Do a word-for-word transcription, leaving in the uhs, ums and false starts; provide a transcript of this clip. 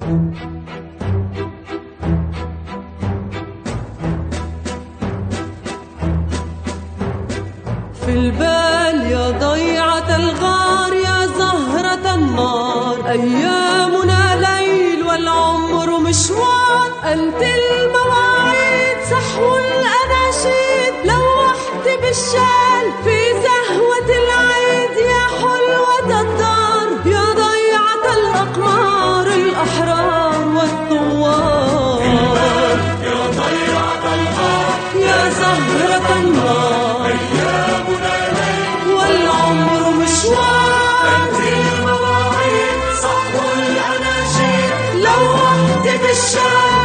في البال يا ضيعة الغار يا زهرة النار، أيامنا ليل والعمر مشوار، أنت المواعيد سحو الأناشيد، لوحت بالشال في زهوة العيد يا حلوة الدار، يا ضيعة الأقمار الأحرار والثوار. يا ضيعة الغار يا زهرة النار، أيامنا ليل والعمر مشوار، أنت المواعيد صحو الأناشيد، لوحت بالشال